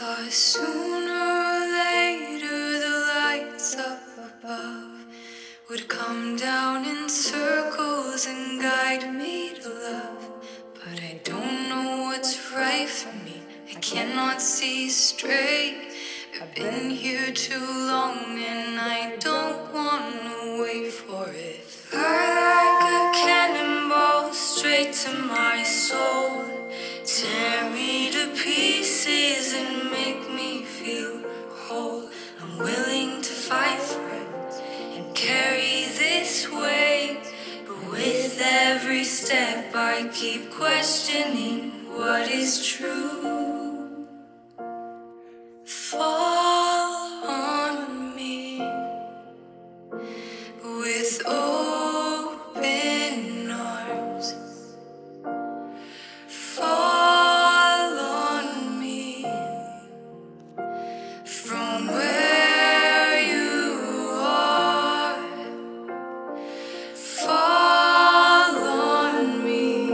thought sooner or later the lights up above would come down in circles and guide me to love. But I don't know what's right for me. I cannot see straight. I've been here too long and I don't wanna wait for it. Fire like a cannonball straight to my soul. Tear me to pieces and make me feel whole. I'm willing to fight for it and carry this weight. But with every step I keep questioning what is true. Fall on me with open arms. Fall on me from where you are. Fall on me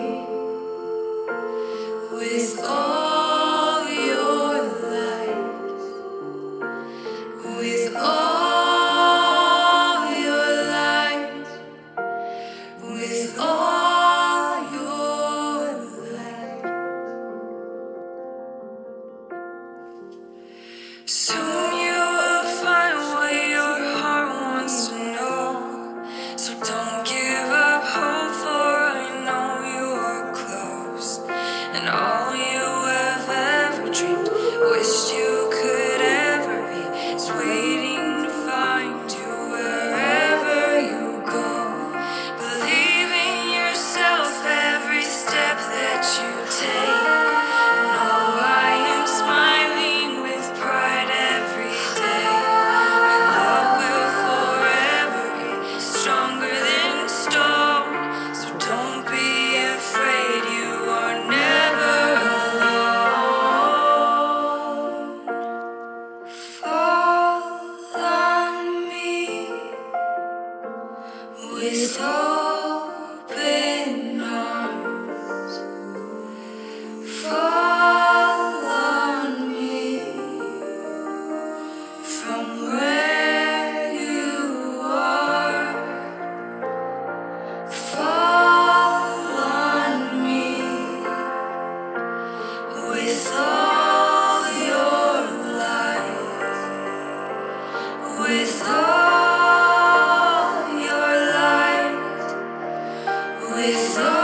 with all your light, with all your light, with all your light. Soon you will find what your heart wants to know. So don't give up hope, for I know you are close. And all you have ever dreamed, wished you could ever be, is waiting to find you wherever you go. Believe in yourself every step that you take. Know I am smiling with pride every day. Our love will forever be stronger than stone. So don't be afraid, you are never alone. Fall on me with open arms. Fall on me from where you are. Fall on me with all your light, with all your light, with all